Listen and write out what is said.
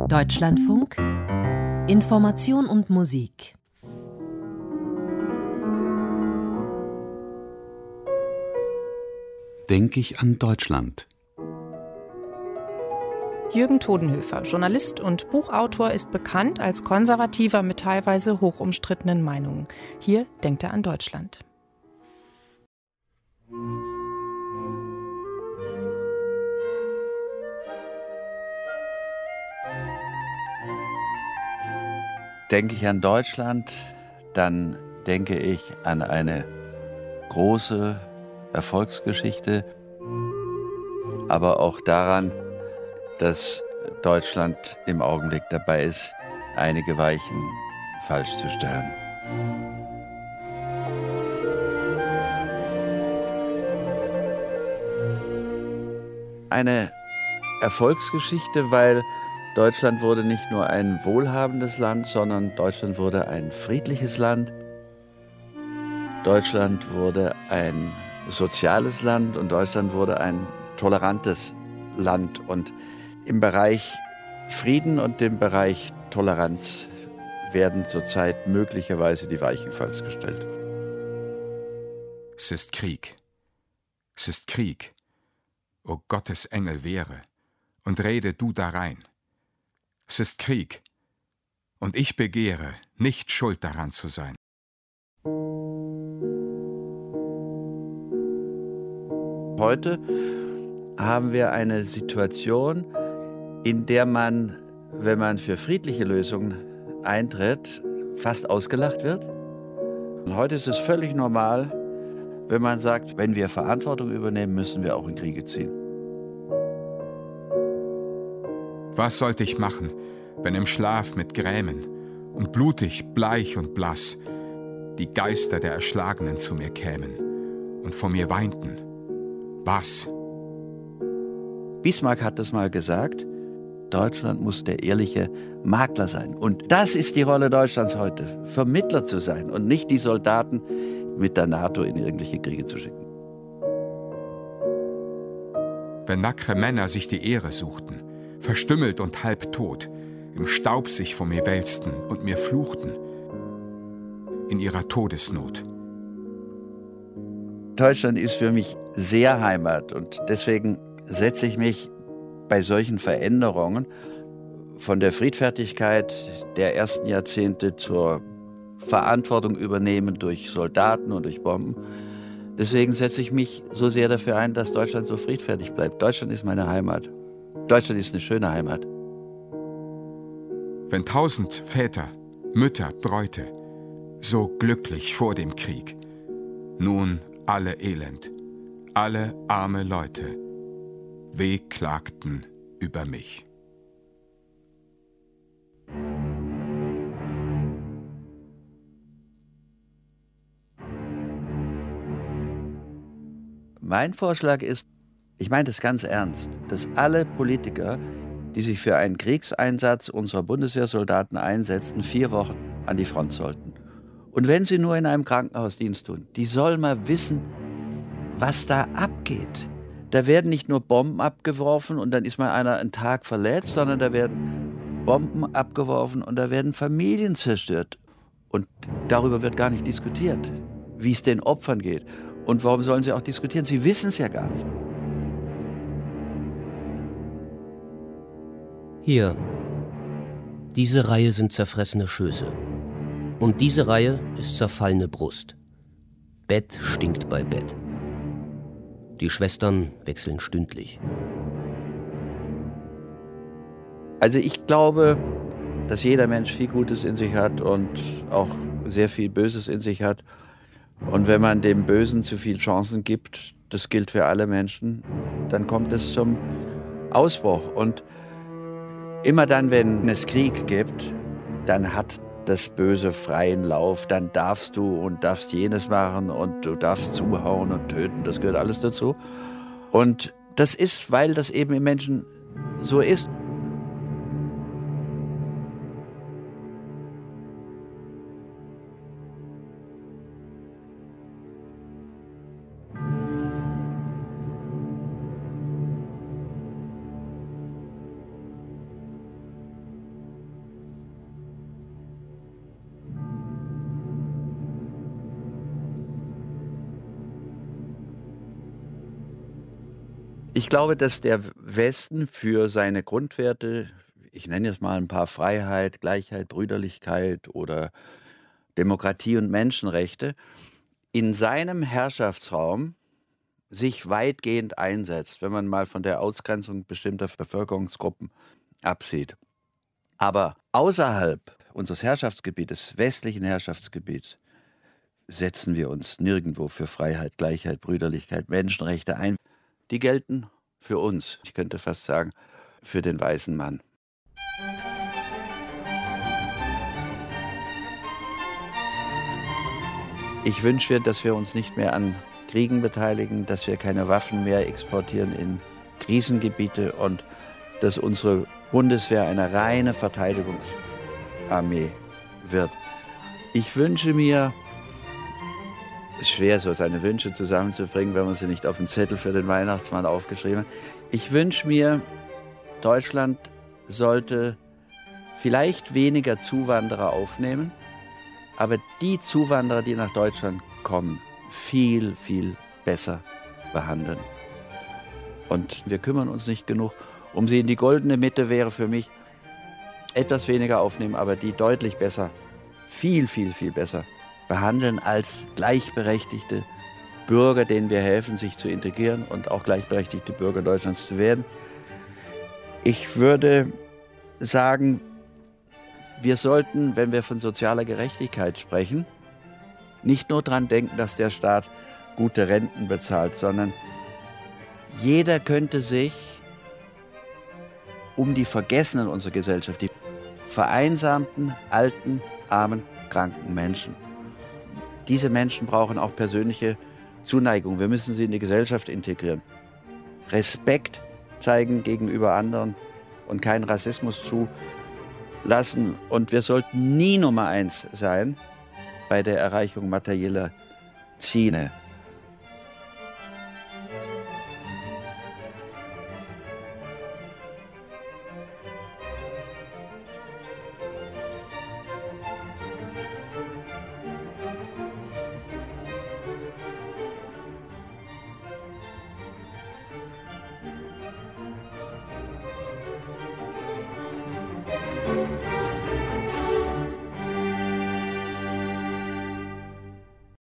Deutschlandfunk Information und Musik. Denke ich an Deutschland. Jürgen Todenhöfer, Journalist und Buchautor, ist bekannt als Konservativer mit teilweise hochumstrittenen Meinungen. Hier denkt er an Deutschland. Denke ich an Deutschland, dann denke ich an eine große Erfolgsgeschichte, aber auch daran, dass Deutschland im Augenblick dabei ist, einige Weichen falsch zu stellen. Eine Erfolgsgeschichte, weil Deutschland wurde nicht nur ein wohlhabendes Land, sondern Deutschland wurde ein friedliches Land. Deutschland wurde ein soziales Land und Deutschland wurde ein tolerantes Land. Und im Bereich Frieden und im Bereich Toleranz werden zurzeit möglicherweise die Weichen falsch gestellt. Es ist Krieg. Es ist Krieg. O Gottes Engel wehre, und rede du darein. Es ist Krieg, und ich begehre, nicht schuld daran zu sein. Heute haben wir eine Situation, in der man, wenn man für friedliche Lösungen eintritt, fast ausgelacht wird. Und heute ist es völlig normal, wenn man sagt, wenn wir Verantwortung übernehmen, müssen wir auch in Kriege ziehen. Was sollte ich machen, wenn im Schlaf mit Grämen und blutig, bleich und blass die Geister der Erschlagenen zu mir kämen und vor mir weinten? Was? Bismarck hat es mal gesagt, Deutschland muss der ehrliche Makler sein. Und das ist die Rolle Deutschlands heute, Vermittler zu sein und nicht die Soldaten mit der NATO in irgendwelche Kriege zu schicken. Wenn nackere Männer sich die Ehre suchten, verstümmelt und halbtot, im Staub sich vor mir wälzten und mir fluchten, in ihrer Todesnot. Deutschland ist für mich sehr Heimat und deswegen setze ich mich bei solchen Veränderungen von der Friedfertigkeit der ersten Jahrzehnte zur Verantwortung übernehmen durch Soldaten und durch Bomben. Deswegen setze ich mich so sehr dafür ein, dass Deutschland so friedfertig bleibt. Deutschland ist meine Heimat. Deutschland ist eine schöne Heimat. Wenn 1000 Väter, Mütter, Bräute, so glücklich vor dem Krieg, nun alle elend, alle arme Leute, wehklagten über mich. Mein Vorschlag ist, ich meine das ganz ernst, dass alle Politiker, die sich für einen Kriegseinsatz unserer Bundeswehrsoldaten einsetzen, 4 Wochen an die Front sollten. Und wenn sie nur in einem Krankenhausdienst tun, die sollen mal wissen, was da abgeht. Da werden nicht nur Bomben abgeworfen und dann ist mal einer einen Tag verletzt, sondern da werden Bomben abgeworfen und da werden Familien zerstört. Und darüber wird gar nicht diskutiert, wie es den Opfern geht. Und warum sollen sie auch diskutieren? Sie wissen es ja gar nicht. Hier. Diese Reihe sind zerfressene Schöße. Und diese Reihe ist zerfallene Brust. Bett stinkt bei Bett. Die Schwestern wechseln stündlich. Also ich glaube, dass jeder Mensch viel Gutes in sich hat und auch sehr viel Böses in sich hat. Und wenn man dem Bösen zu viele Chancen gibt, das gilt für alle Menschen, dann kommt es zum Ausbruch. Und immer dann, wenn es Krieg gibt, dann hat das Böse freien Lauf, dann darfst du und darfst jenes machen und du darfst zuhauen und töten, das gehört alles dazu. Und das ist, weil das eben im Menschen so ist. Ich glaube, dass der Westen für seine Grundwerte, ich nenne jetzt mal ein paar: Freiheit, Gleichheit, Brüderlichkeit oder Demokratie und Menschenrechte, in seinem Herrschaftsraum sich weitgehend einsetzt, wenn man mal von der Ausgrenzung bestimmter Bevölkerungsgruppen absieht. Aber außerhalb unseres Herrschaftsgebietes, westlichen Herrschaftsgebiets, setzen wir uns nirgendwo für Freiheit, Gleichheit, Brüderlichkeit, Menschenrechte ein. Die gelten für uns, ich könnte fast sagen, für den weißen Mann. Ich wünsche mir, dass wir uns nicht mehr an Kriegen beteiligen, dass wir keine Waffen mehr exportieren in Krisengebiete und dass unsere Bundeswehr eine reine Verteidigungsarmee wird. Ich wünsche mir, es ist schwer, so seine Wünsche zusammenzubringen, wenn man sie nicht auf den Zettel für den Weihnachtsmann aufgeschrieben hat. Ich wünsche mir, Deutschland sollte vielleicht weniger Zuwanderer aufnehmen, aber die Zuwanderer, die nach Deutschland kommen, viel, viel besser behandeln. Und wir kümmern uns nicht genug um sie. In die goldene Mitte wäre für mich etwas weniger aufnehmen, aber die deutlich besser, viel, viel, viel besser behandeln als gleichberechtigte Bürger, denen wir helfen, sich zu integrieren und auch gleichberechtigte Bürger Deutschlands zu werden. Ich würde sagen, wir sollten, wenn wir von sozialer Gerechtigkeit sprechen, nicht nur daran denken, dass der Staat gute Renten bezahlt, sondern jeder könnte sich um die Vergessenen unserer Gesellschaft, die vereinsamten, alten, armen, kranken Menschen. Diese Menschen brauchen auch persönliche Zuneigung. Wir müssen sie in die Gesellschaft integrieren. Respekt zeigen gegenüber anderen und keinen Rassismus zulassen. Und wir sollten nie Nummer 1 sein bei der Erreichung materieller Ziele.